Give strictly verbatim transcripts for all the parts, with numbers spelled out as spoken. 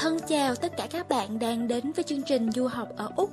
Thân chào tất cả các bạn đang đến với chương trình du học ở Úc.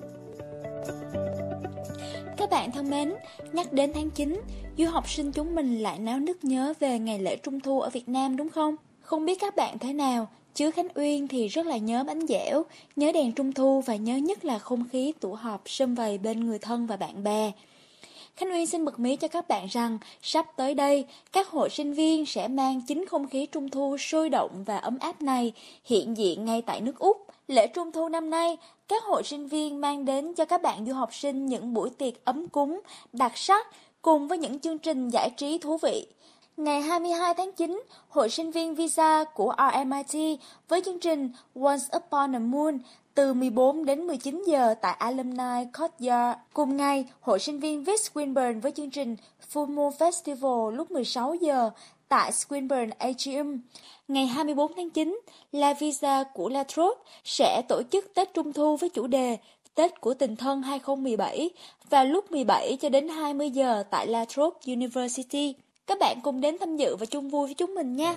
Các bạn thân mến, nhắc đến tháng chín, du học sinh chúng mình lại náo nức nhớ về ngày lễ Trung thu ở Việt Nam đúng không? Không biết các bạn thế nào, chứ Khánh Uyên thì rất là nhớ bánh dẻo, nhớ đèn Trung thu và nhớ nhất là không khí tụ họp sum vầy bên người thân và bạn bè. Khánh Uyên xin bật mí cho các bạn rằng sắp tới đây, các hội sinh viên sẽ mang chính không khí Trung thu sôi động và ấm áp này hiện diện ngay tại nước Úc. Lễ Trung thu năm nay, các hội sinh viên mang đến cho các bạn du học sinh những buổi tiệc ấm cúng, đặc sắc cùng với những chương trình giải trí thú vị. Ngày hai mươi hai tháng chín, hội sinh viên visa của rờ em i tê với chương trình Once Upon a Moon từ mười bốn đến mười chín giờ tại Alumni Courtyard. Cùng ngày, hội sinh viên vê i tê Swinburne với chương trình Full Moon Festival lúc mười sáu giờ tại Swinburne Atrium. Ngày hai mươi bốn tháng chín, La Visa của La Trobe sẽ tổ chức Tết Trung thu với chủ đề Tết của tình thân hai không một bảy vào lúc mười bảy cho đến hai mươi giờ tại La Trobe University. Các bạn cùng đến tham dự và chung vui với chúng mình nha.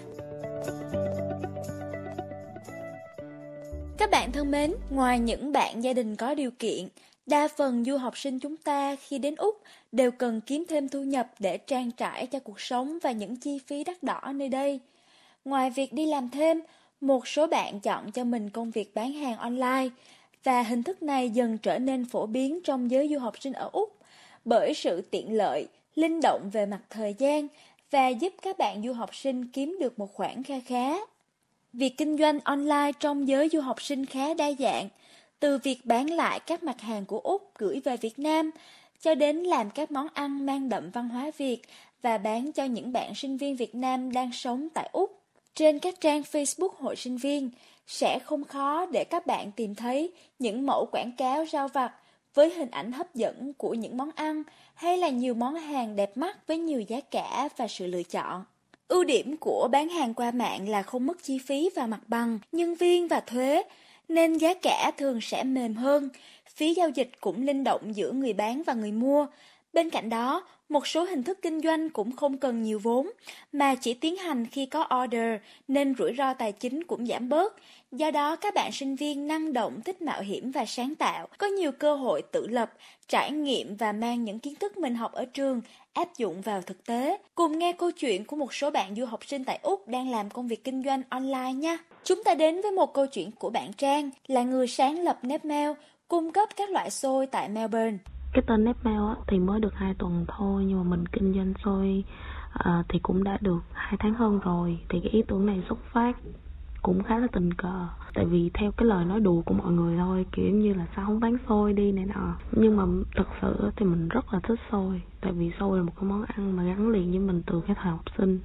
Các bạn thân mến, ngoài những bạn gia đình có điều kiện, đa phần du học sinh chúng ta khi đến Úc đều cần kiếm thêm thu nhập để trang trải cho cuộc sống và những chi phí đắt đỏ nơi đây. Ngoài việc đi làm thêm, một số bạn chọn cho mình công việc bán hàng online và hình thức này dần trở nên phổ biến trong giới du học sinh ở Úc bởi sự tiện lợi, linh động về mặt thời gian và giúp các bạn du học sinh kiếm được một khoản kha khá. Việc kinh doanh online trong giới du học sinh khá đa dạng, từ việc bán lại các mặt hàng của Úc gửi về Việt Nam, cho đến làm các món ăn mang đậm văn hóa Việt và bán cho những bạn sinh viên Việt Nam đang sống tại Úc. Trên các trang Facebook hội sinh viên, sẽ không khó để các bạn tìm thấy những mẫu quảng cáo rau vặt với hình ảnh hấp dẫn của những món ăn hay là nhiều món hàng đẹp mắt với nhiều giá cả và sự lựa chọn. Ưu điểm của bán hàng qua mạng là không mất chi phí và mặt bằng, nhân viên và thuế, nên giá cả thường sẽ mềm hơn, phí giao dịch cũng linh động giữa người bán và người mua. Bên cạnh đó, một số hình thức kinh doanh cũng không cần nhiều vốn, mà chỉ tiến hành khi có order nên rủi ro tài chính cũng giảm bớt. Do đó, các bạn sinh viên năng động, thích mạo hiểm và sáng tạo, có nhiều cơ hội tự lập, trải nghiệm và mang những kiến thức mình học ở trường áp dụng vào thực tế. Cùng nghe câu chuyện của một số bạn du học sinh tại Úc đang làm công việc kinh doanh online nha. Chúng ta đến với một câu chuyện của bạn Trang, là người sáng lập Nepmail, cung cấp các loại xôi tại Melbourne. Cái tên Nepmail á, thì mới được hai tuần thôi, nhưng mà mình kinh doanh xôi à, thì cũng đã được hai tháng hơn rồi. Thì cái ý tưởng này xuất phát cũng khá là tình cờ, tại vì theo cái lời nói đùa của mọi người thôi, kiểu như là sao không bán xôi đi này nọ. Nhưng mà thật sự thì mình rất là thích xôi, tại vì xôi là một cái món ăn mà gắn liền với mình từ cái thời học sinh.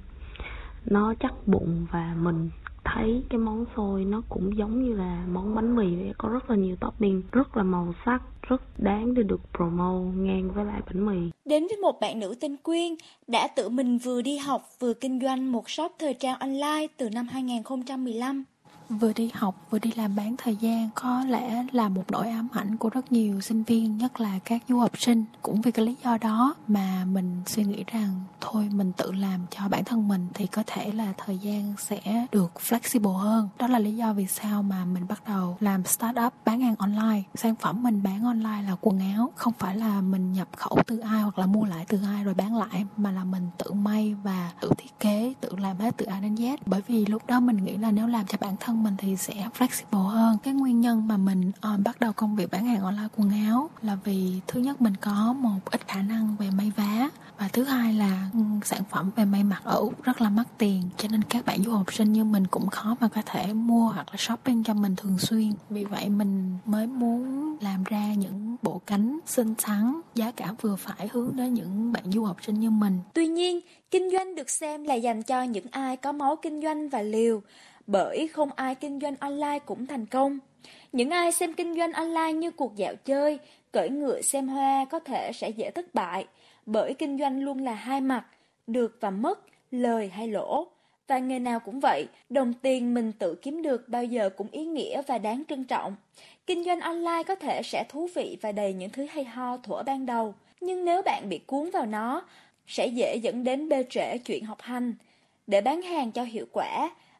Nó chắc bụng và mình thấy cái món xôi nó cũng giống như là món bánh mì vậy, có rất là nhiều topping, rất là màu sắc, rất đáng để được promote ngang với lại bánh mì. Đến với một bạn nữ tên Quyên, đã tự mình vừa đi học vừa kinh doanh một shop thời trang online từ năm hai không một lăm. Vừa đi học vừa đi làm bán thời gian có lẽ là một nỗi ám ảnh của rất nhiều sinh viên, nhất là các du học sinh. Cũng vì cái lý do đó mà mình suy nghĩ rằng thôi mình tự làm cho bản thân mình thì có thể là thời gian sẽ được flexible hơn. Đó là lý do vì sao mà mình bắt đầu làm startup bán hàng online. Sản phẩm mình bán online là quần áo, không phải là mình nhập khẩu từ ai hoặc là mua lại từ ai rồi bán lại, mà là mình tự may và tự thiết kế, tự làm hết từ A đến Z. Bởi vì lúc đó mình nghĩ là nếu làm cho bản thân mình thì sẽ flexible hơn. Cái nguyên nhân mà mình uh, bắt đầu công việc bán hàng online quần áo là vì thứ nhất mình có một ít khả năng về may vá, và thứ hai là um, sản phẩm về may mặc ở Úc rất là mắc tiền, cho nên các bạn du học sinh như mình cũng khó mà có thể mua hoặc là shopping cho mình thường xuyên. Vì vậy mình mới muốn làm ra những bộ cánh xinh xắn, giá cả vừa phải hướng đến những bạn du học sinh như mình. Tuy nhiên, kinh doanh được xem là dành cho những ai có máu kinh doanh và liều, bởi không ai kinh doanh online cũng thành công. Những ai xem kinh doanh online như cuộc dạo chơi, cưỡi ngựa xem hoa có thể sẽ dễ thất bại, bởi kinh doanh luôn là hai mặt, được và mất, lời hay lỗ. Và nghề nào cũng vậy, đồng tiền mình tự kiếm được bao giờ cũng ý nghĩa và đáng trân trọng. Kinh doanh online có thể sẽ thú vị và đầy những thứ hay ho thuở ban đầu, nhưng nếu bạn bị cuốn vào nó, sẽ dễ dẫn đến bê trễ chuyện học hành. Để bán hàng cho hiệu quả,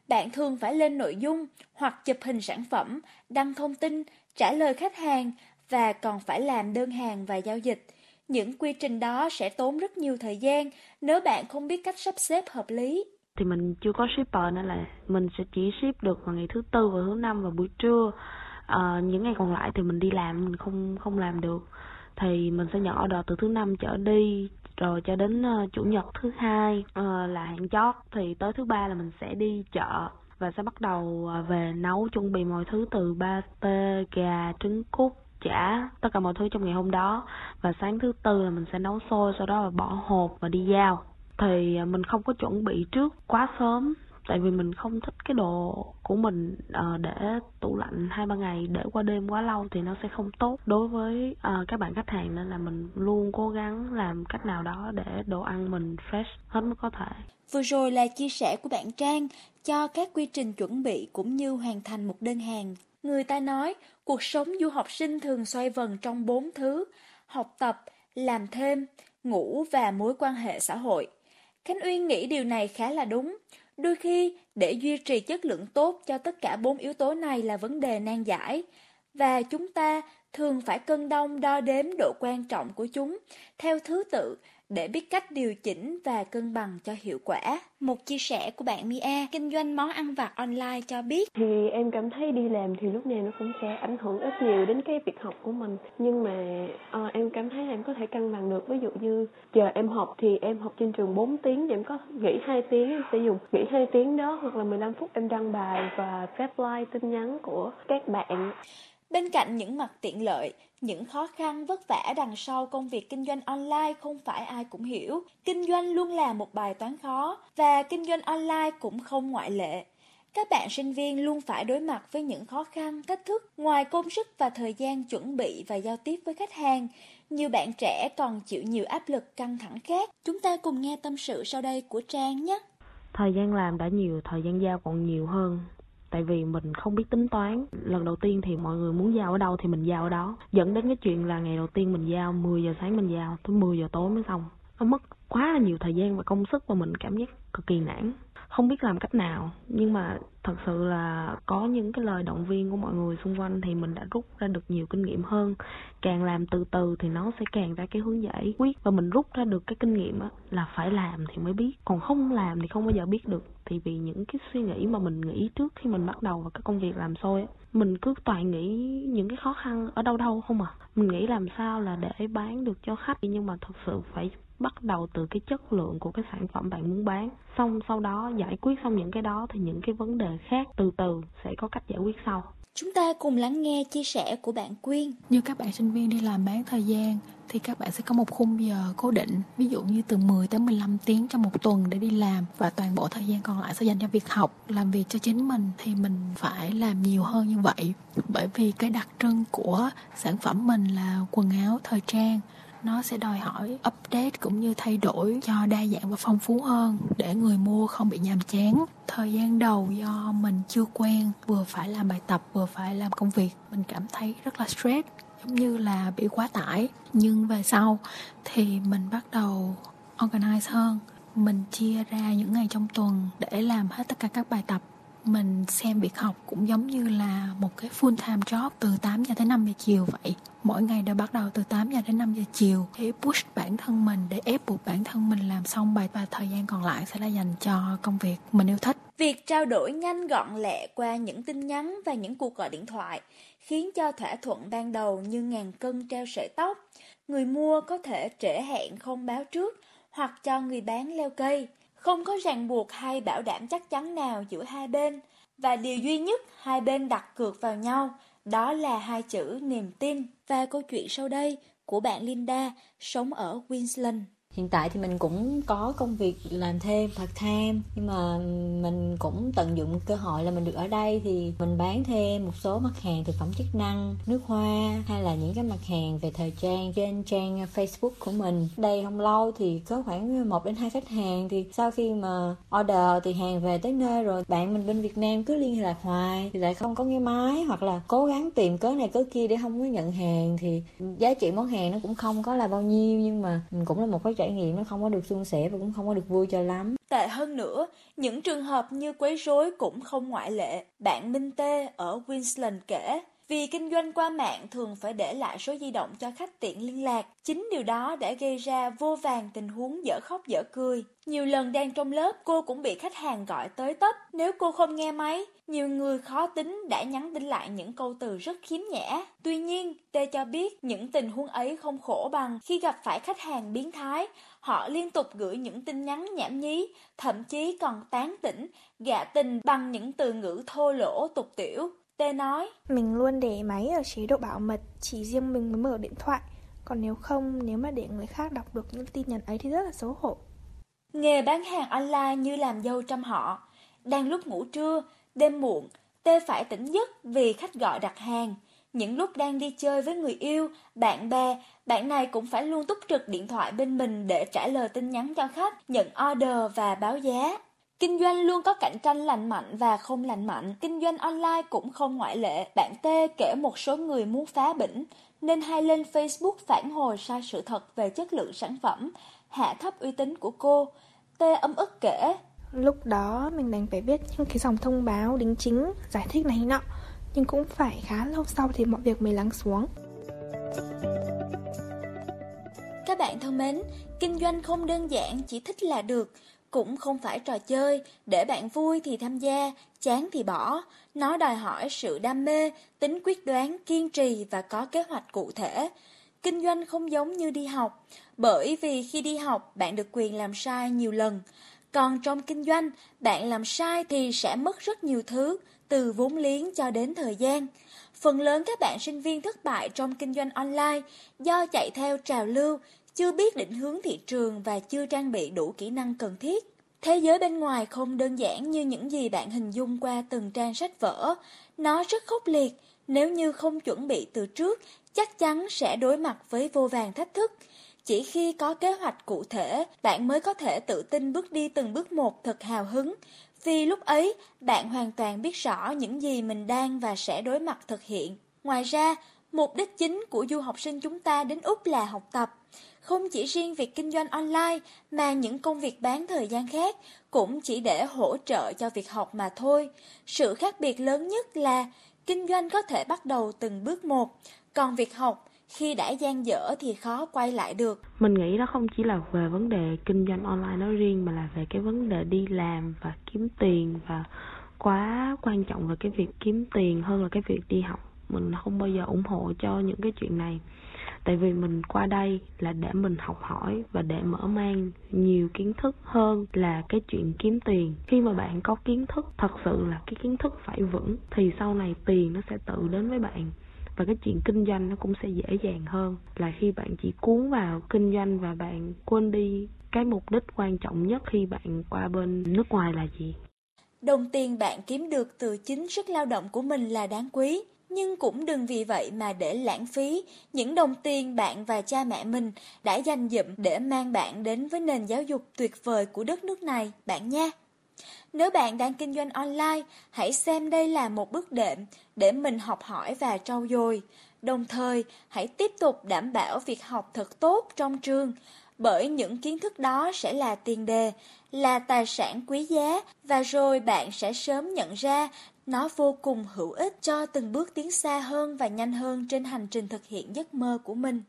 bạn thường phải lên nội dung hoặc chụp hình sản phẩm, đăng thông tin, trả lời khách hàng và còn phải làm đơn hàng và giao dịch. Những quy trình đó sẽ tốn rất nhiều thời gian nếu bạn không biết cách sắp xếp hợp lý. Thì mình chưa có shipper nên là mình sẽ chỉ ship được vào ngày thứ tư và thứ năm vào buổi trưa. À, những ngày còn lại thì mình đi làm, mình không không làm được. Thì mình sẽ nhận order từ thứ năm trở đi, rồi cho đến uh, chủ nhật thứ hai uh, là hạn chót. Thì tới thứ ba là mình sẽ đi chợ và sẽ bắt đầu uh, về nấu, chuẩn bị mọi thứ từ pate, gà, trứng cút, chả, tất cả mọi thứ trong ngày hôm đó. Và sáng thứ tư là mình sẽ nấu xôi, sau đó là bỏ hộp và đi giao. Thì uh, mình không có chuẩn bị trước quá sớm, tại vì mình không thích cái đồ của mình uh, để tủ lạnh hai ba ngày, để qua đêm quá lâu thì nó sẽ không tốt đối với uh, các bạn khách hàng, nên là mình luôn cố gắng làm cách nào đó để đồ ăn mình fresh hết mức có thể. Vừa rồi là chia sẻ của bạn Trang cho các quy trình chuẩn bị cũng như hoàn thành một đơn hàng. Người ta nói cuộc sống du học sinh thường xoay vần trong bốn thứ: học tập, làm thêm, ngủ và mối quan hệ xã hội. Khánh Uyên nghĩ điều này khá là đúng. Đôi khi, để duy trì chất lượng tốt cho tất cả bốn yếu tố này là vấn đề nan giải, và chúng ta thường phải cân đong đo đếm độ quan trọng của chúng theo thứ tự để biết cách điều chỉnh và cân bằng cho hiệu quả. Một chia sẻ của bạn Mia, kinh doanh món ăn vặt online cho biết: Thì em cảm thấy đi làm thì lúc nào nó cũng sẽ ảnh hưởng ít nhiều đến cái việc học của mình. Nhưng mà uh, em cảm thấy là em có thể cân bằng được. Ví dụ như giờ em học thì em học trên trường bốn tiếng, thì em có nghỉ hai tiếng, em sẽ dùng nghỉ hai tiếng đó, hoặc là mười lăm phút em đăng bài và reply tin nhắn của các bạn. Bên cạnh những mặt tiện lợi, những khó khăn vất vả đằng sau công việc kinh doanh online không phải ai cũng hiểu. Kinh doanh luôn là một bài toán khó, và kinh doanh online cũng không ngoại lệ. Các bạn sinh viên luôn phải đối mặt với những khó khăn, thách thức. Ngoài công sức và thời gian chuẩn bị và giao tiếp với khách hàng, nhiều bạn trẻ còn chịu nhiều áp lực căng thẳng khác. Chúng ta cùng nghe tâm sự sau đây của Trang nhé. Thời gian làm đã nhiều, thời gian giao còn nhiều hơn. Tại vì mình không biết tính toán. Lần đầu tiên thì mọi người muốn giao ở đâu thì mình giao ở đó, dẫn đến cái chuyện là ngày đầu tiên mình giao mười giờ sáng mình giao tới mười giờ tối mới xong. Nó mất quá là nhiều thời gian và công sức và mình cảm giác cực kỳ nản, không biết làm cách nào. Nhưng mà thật sự là có những cái lời động viên của mọi người xung quanh thì mình đã rút ra được nhiều kinh nghiệm hơn. Càng làm từ từ thì nó sẽ càng ra cái hướng giải quyết, và mình rút ra được cái kinh nghiệm á, là phải làm thì mới biết, còn không làm thì không bao giờ biết được. Thì vì những cái suy nghĩ mà mình nghĩ trước khi mình bắt đầu vào cái công việc làm xôi á, mình cứ toàn nghĩ những cái khó khăn ở đâu đâu không à. Mình nghĩ làm sao là để bán được cho khách, nhưng mà thật sự phải bắt đầu từ cái chất lượng của cái sản phẩm bạn muốn bán. Xong sau đó giải quyết xong những cái đó thì những cái vấn đề khác từ từ sẽ có cách giải quyết sau. Chúng ta cùng lắng nghe chia sẻ của bạn Quyên. Như các bạn sinh viên đi làm bán thời gian thì các bạn sẽ có một khung giờ cố định, ví dụ như từ mười tới mười lăm tiếng trong một tuần để đi làm, và toàn bộ thời gian còn lại sẽ dành cho việc học, làm việc cho chính mình. Thì mình phải làm nhiều hơn như vậy, bởi vì cái đặc trưng của sản phẩm mình là quần áo thời trang, nó sẽ đòi hỏi update cũng như thay đổi cho đa dạng và phong phú hơn để người mua không bị nhàm chán. Thời gian đầu do mình chưa quen, vừa phải làm bài tập vừa phải làm công việc, mình cảm thấy rất là stress, giống như là bị quá tải. Nhưng về sau thì mình bắt đầu organize hơn. Mình chia ra những ngày trong tuần để làm hết tất cả các bài tập. Mình xem việc học cũng giống như là một cái full time job, từ tám giờ tới năm giờ chiều vậy. Mỗi ngày đều bắt đầu từ tám giờ đến năm giờ chiều để push bản thân mình, để ép buộc bản thân mình làm xong bài, và thời gian còn lại sẽ là dành cho công việc mình yêu thích. Việc trao đổi nhanh gọn lẹ qua những tin nhắn và những cuộc gọi điện thoại khiến cho thỏa thuận ban đầu như ngàn cân treo sợi tóc. Người mua có thể trễ hẹn không báo trước hoặc cho người bán leo cây. Không có ràng buộc hay bảo đảm chắc chắn nào giữa hai bên, và điều duy nhất hai bên đặt cược vào nhau đó là hai chữ niềm tin. Và câu chuyện sau đây của bạn Linda sống ở Queensland. Hiện tại thì mình cũng có công việc làm thêm part-time, nhưng mà mình cũng tận dụng cơ hội là mình được ở đây thì mình bán thêm một số mặt hàng thực phẩm chức năng, nước hoa hay là những cái mặt hàng về thời trang trên trang Facebook của mình. Đây không lâu thì có khoảng một đến hai khách hàng, thì sau khi mà order thì hàng về tới nơi rồi, bạn mình bên Việt Nam cứ liên lạc hoài thì lại không có nghe máy, hoặc là cố gắng tìm cớ này cớ kia để không có nhận hàng, thì giá trị món hàng nó cũng không có là bao nhiêu, nhưng mà cũng là một cái trải nghiệm nó không có được suôn sẻ và cũng không có được vui cho lắm. Tệ hơn nữa, những trường hợp như quấy rối cũng không ngoại lệ. Bạn Minh Tê ở Queensland kể, vì kinh doanh qua mạng thường phải để lại số di động cho khách tiện liên lạc. Chính điều đó đã gây ra vô vàn tình huống dở khóc dở cười. Nhiều lần đang trong lớp, cô cũng bị khách hàng gọi tới tấp. Nếu cô không nghe máy, nhiều người khó tính đã nhắn tin lại những câu từ rất khiếm nhã. Tuy nhiên, Tê cho biết những tình huống ấy không khổ bằng khi gặp phải khách hàng biến thái. Họ liên tục gửi những tin nhắn nhảm nhí, thậm chí còn tán tỉnh, gạ tình bằng những từ ngữ thô lỗ tục tiểu. Tê nói, mình luôn để máy ở chế độ bảo mật, chỉ riêng mình mới mở điện thoại. Còn nếu không, nếu mà để người khác đọc được những tin nhắn ấy thì rất là xấu hổ. Nghề bán hàng online như làm dâu trăm họ. Đang lúc ngủ trưa, đêm muộn, Tê phải tỉnh giấc vì khách gọi đặt hàng. Những lúc đang đi chơi với người yêu, bạn bè, bạn này cũng phải luôn túc trực điện thoại bên mình để trả lời tin nhắn cho khách, nhận order và báo giá. Kinh doanh luôn có cạnh tranh lành mạnh và không lành mạnh, kinh doanh online cũng không ngoại lệ. Bạn Tê kể một số người muốn phá bỉnh, nên hay lên Facebook phản hồi sai sự thật về chất lượng sản phẩm, hạ thấp uy tín của cô. Tê ấm ức kể, lúc đó mình đành phải viết những cái dòng thông báo đính chính, giải thích này nọ, nhưng cũng phải khá lâu sau thì mọi việc mới lắng xuống. Các bạn thân mến, kinh doanh không đơn giản chỉ thích là được, cũng không phải trò chơi, để bạn vui thì tham gia, chán thì bỏ. Nó đòi hỏi sự đam mê, tính quyết đoán, kiên trì và có kế hoạch cụ thể. Kinh doanh không giống như đi học, bởi vì khi đi học bạn được quyền làm sai nhiều lần. Còn trong kinh doanh, bạn làm sai thì sẽ mất rất nhiều thứ, từ vốn liếng cho đến thời gian. Phần lớn các bạn sinh viên thất bại trong kinh doanh online do chạy theo trào lưu, chưa biết định hướng thị trường và chưa trang bị đủ kỹ năng cần thiết. Thế giới bên ngoài không đơn giản như những gì bạn hình dung qua từng trang sách vở. Nó rất khốc liệt, nếu như không chuẩn bị từ trước, chắc chắn sẽ đối mặt với vô vàn thách thức. Chỉ khi có kế hoạch cụ thể, bạn mới có thể tự tin bước đi từng bước một thật hào hứng. Vì lúc ấy, bạn hoàn toàn biết rõ những gì mình đang và sẽ đối mặt thực hiện. Ngoài ra, mục đích chính của du học sinh chúng ta đến Úc là học tập. Không chỉ riêng việc kinh doanh online, mà những công việc bán thời gian khác cũng chỉ để hỗ trợ cho việc học mà thôi. Sự khác biệt lớn nhất là kinh doanh có thể bắt đầu từng bước một, còn việc học khi đã dang dở thì khó quay lại được. Mình nghĩ đó không chỉ là về vấn đề kinh doanh online nói riêng, mà là về cái vấn đề đi làm và kiếm tiền, và quá quan trọng về cái việc kiếm tiền hơn là cái việc đi học. Mình không bao giờ ủng hộ cho những cái chuyện này. Tại vì mình qua đây là để mình học hỏi và để mở mang nhiều kiến thức hơn là cái chuyện kiếm tiền. Khi mà bạn có kiến thức, thật sự là cái kiến thức phải vững, thì sau này tiền nó sẽ tự đến với bạn. Và cái chuyện kinh doanh nó cũng sẽ dễ dàng hơn là khi bạn chỉ cuốn vào kinh doanh và bạn quên đi cái mục đích quan trọng nhất khi bạn qua bên nước ngoài là gì. Đồng tiền bạn kiếm được từ chính sức lao động của mình là đáng quý. Nhưng cũng đừng vì vậy mà để lãng phí những đồng tiền bạn và cha mẹ mình đã dành dụm để mang bạn đến với nền giáo dục tuyệt vời của đất nước này, bạn nha. Nếu bạn đang kinh doanh online, hãy xem đây là một bước đệm để mình học hỏi và trau dồi. Đồng thời, hãy tiếp tục đảm bảo việc học thật tốt trong trường, bởi những kiến thức đó sẽ là tiền đề, là tài sản quý giá, và rồi bạn sẽ sớm nhận ra nó vô cùng hữu ích cho từng bước tiến xa hơn và nhanh hơn trên hành trình thực hiện giấc mơ của mình.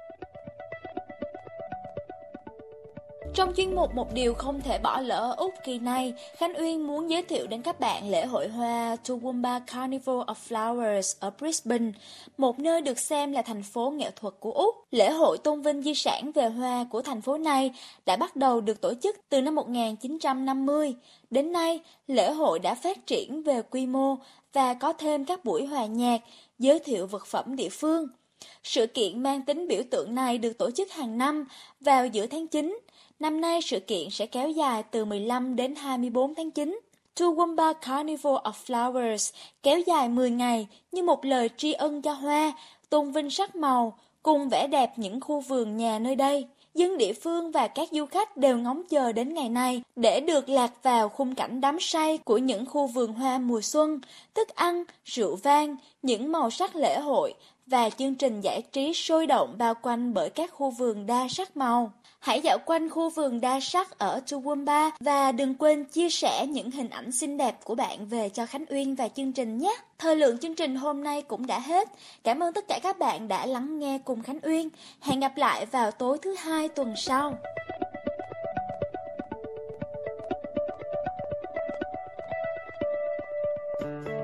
Trong chuyên mục Một Điều Không Thể Bỏ Lỡ ở Úc kỳ này, Khánh Uyên muốn giới thiệu đến các bạn lễ hội hoa Toowoomba Carnival of Flowers ở Brisbane, một nơi được xem là thành phố nghệ thuật của Úc. Lễ hội tôn vinh di sản về hoa của thành phố này đã bắt đầu được tổ chức từ năm một nghìn chín trăm năm mươi. Đến nay, lễ hội đã phát triển về quy mô và có thêm các buổi hòa nhạc, giới thiệu vật phẩm địa phương. Sự kiện mang tính biểu tượng này được tổ chức hàng năm vào giữa tháng chín. Năm nay sự kiện sẽ kéo dài từ mười lăm đến hai mươi bốn tháng chín. Toowoomba Carnival of Flowers kéo dài mười ngày như một lời tri ân cho hoa, tôn vinh sắc màu, cùng vẻ đẹp những khu vườn nhà nơi đây. Dân địa phương và các du khách đều ngóng chờ đến ngày này để được lạc vào khung cảnh đắm say của những khu vườn hoa mùa xuân, thức ăn, rượu vang, những màu sắc lễ hội và chương trình giải trí sôi động bao quanh bởi các khu vườn đa sắc màu. Hãy dạo quanh khu vườn đa sắc ở Toowoomba và đừng quên chia sẻ những hình ảnh xinh đẹp của bạn về cho Khánh Uyên và chương trình nhé. Thời lượng chương trình hôm nay cũng đã hết. Cảm ơn tất cả các bạn đã lắng nghe cùng Khánh Uyên. Hẹn gặp lại vào tối thứ hai tuần sau. Thank you.